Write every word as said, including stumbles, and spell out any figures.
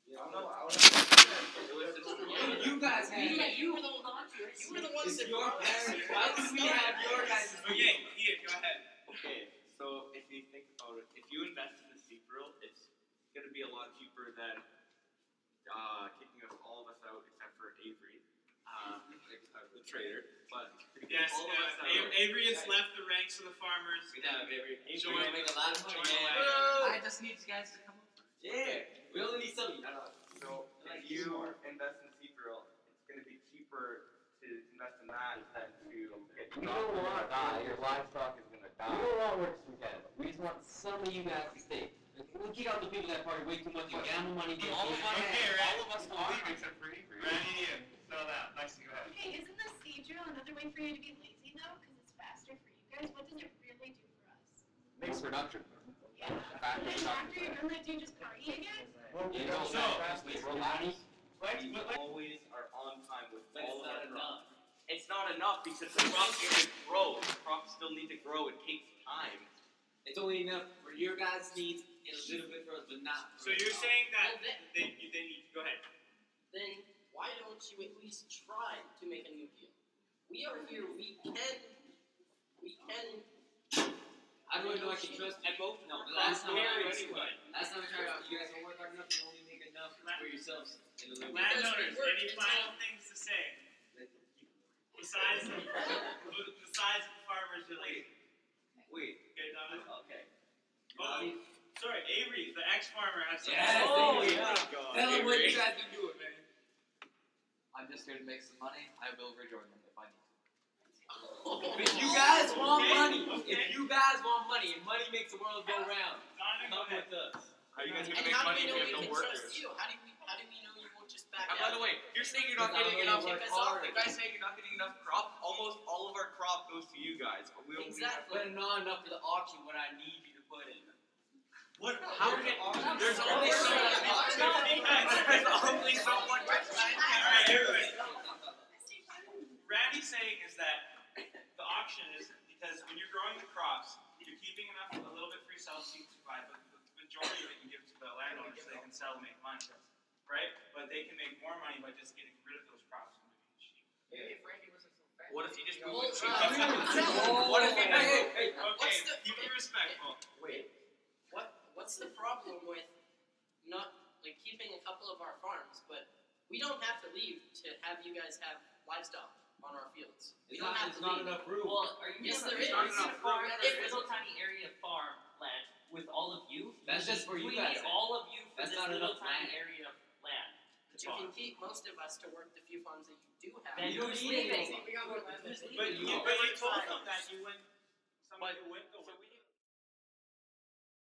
I don't know. I would have to You guys had You, you were the one You were the ones that your brought us parents. here. Why did we have your guys' Okay, Ian, go ahead. Okay, so if you think about it, if you invest in the Seapearl, it's going to be a lot cheaper than uh, kicking us all of us out except for Avery, uh, the trader. But Yes, all of us uh, out. Avery has left the ranks of the farmers. We have Avery. Join- We're gonna make a lot of money. join the man. wagon. I just need you guys to come over. Yeah, we only need some. I don't know. So if you invest in Seapearl, it's going to be cheaper to invest in that than to get We don't want die. Your livestock is going to We die. don't want workers from Canada. We just want some of you guys to stay. We'll kick out the people that party way too much and gamble money. Get All of us, Okay, right. all of us will leave except for Avery. Randy, Ian, know that. Nice to go ahead. Okay, isn't the sea drill another way for you to be lazy though? Because it's faster for you guys. What does it really do for us? Makes production. Yeah. And then after you're done that, do you just party again? You know, So- we roll money. We always are on time with But it's all of not our enough. crops. It's not enough because the crops need to grow. The crops still need to grow. It takes time. It's only enough for your guys' needs and a little bit for us, but not. So you're saying that Well, then- they, they need, go ahead. Then why don't you at least try to make a new deal? We are here. We can. We can. I don't know. I can trust. And both. No, but last time I Very tried. anyway. Last time I tried out, you guys don't work hard enough. You only make enough for yourselves. In a little bit. Landowners, worked any until- final things to say? Besides, besides the farmers relate. Wait. Okay, Donovan? Okay. Oh, sorry, Avery, the ex-farmer has something. Yes, Oh, thank you. yeah. Tell them what Avery. you guys been doing, man. I'm just here to make some money. I will rejoin them if I need to. If you guys want Okay, money, okay. if you guys want money, and money makes the world go round, Donovan, go come ahead. with us. How are you guys And going to make how do money we if know you we have can no trust workers? you? How do we? How do we know you won't just back And by out? the way, you're saying you're not Because getting I know enough. you work The hard. guy's saying you're not getting enough crop. Almost all of our crop goes to you guys, but we don't. Exactly. But not enough for the auction. What I need you to put in. What? How can there's only so We're much. not- There's only so much. Alright, everybody. Randy's saying is that the auction is because when you're growing the crops, you're keeping enough, a little bit for yourself so you can survive, but the majority of it you give to the landowners so they can sell and make money, right? But they can make more money by just getting rid of those crops and moving sheep. Maybe if Randy wasn't so fat. What if you just Well, move the uh, What if you Hey, hey, hey. Okay, What's the- keep it respectful. Wait. What What's the problem with not like keeping a couple of our farms? But we don't have to leave to have you guys have livestock on our fields. We It's don't not, have it's to not leave. enough room. Well, are you Yes, gonna there is. are you gonna Enough farm room. this little tiny area of farmland with all of you? That's just for you We guys, need then. all of you for That's this not little enough tiny land. area of land. But you can keep most of us to work the few farms that you do have. Then You don't who's need leaving? anyone. Who's But leaving? you, but you told them that you went, somebody who went